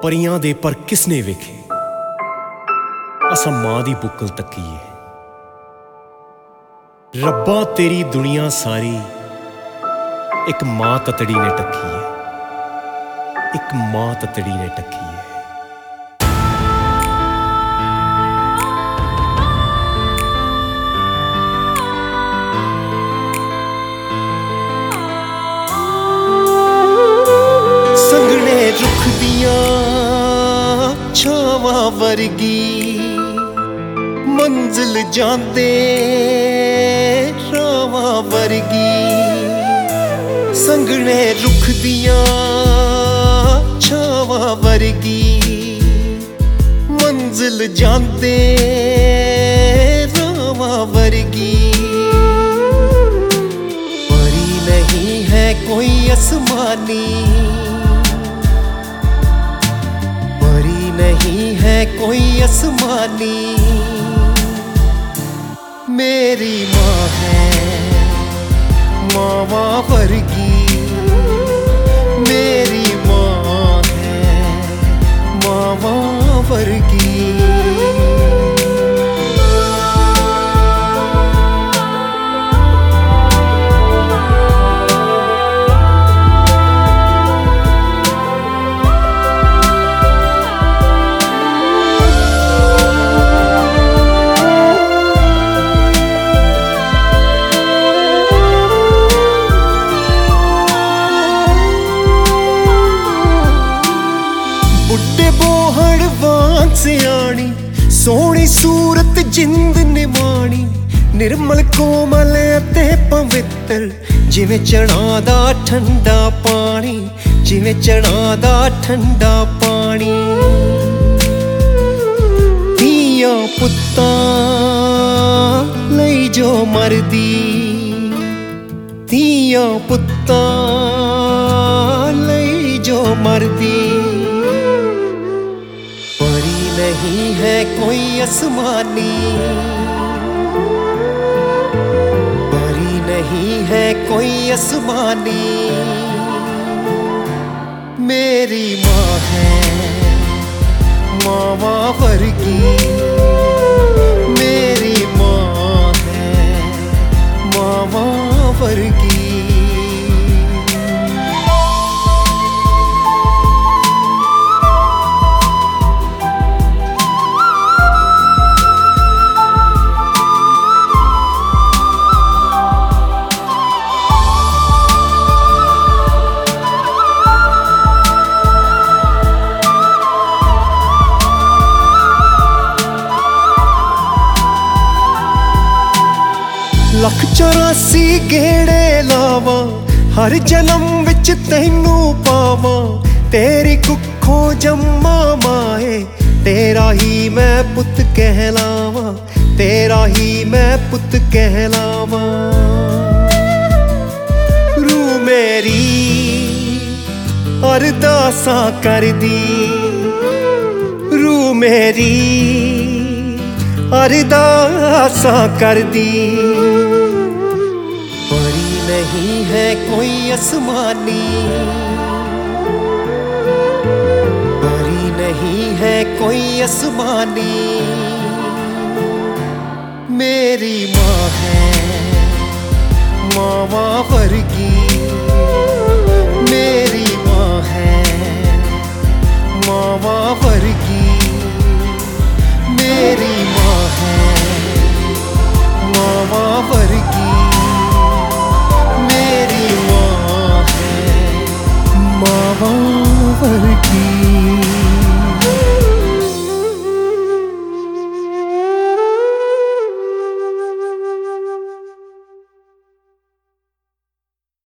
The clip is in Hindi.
परियां दे पर किसने वेखे, असां मां दी बुक्कल तकीए। रब्बा तेरी दुनिया सारी एक मां ततड़ी ने टकी है, एक मां ततड़ी ने टकी है। संगने रुख दियां छावां वर्गी मंजिल जांदे रावां वर्गी। संगने रुख दियां छावां वर्गी मंजिल जांदे रावां वर्गी। परी नहीं है कोई आसमानी, परी नहीं है कोई आसमानी, मेरी माँ है मावा वर्गी। मेरी माँ है मावा वर्गी। बुड्ढे बोहड़ वांग सियाणी, सोहनी सूरत जिंद निमाणी, निर्मल कोमल ते पवित्र, जिवें चना दा ठंडा पानी, जिवें चना दा ठंडा पानी। धीयां पुत्तां लई जो मरदी, धीयां पुत्तां लई जो मरदी। परी नहीं है कोई आसमानी, परी नहीं है कोई आसमानी, मेरी माँ है मावा वर्गी। मेरी माँ है मावा वर्गी। लख 84 गेड़े लावां, हर जन्म विच तैनू पावां, तेरी कुखों जम्मा माए, तेरा ही मैं पुत कहलावां, तेरा ही मैं पुत कहलावां। रूह मेरी अरदासां करदी, रूह मेरी अरदासां करदी। परी नहीं है कोई आसमानी, परी नहीं है कोई आसमानी, मेरी माँ है मावा वर्गी। मेरी माँ है मावा वर्गी। मेरी माँ है मावा वर्गी। मेरी माँ है मावा वर्गी।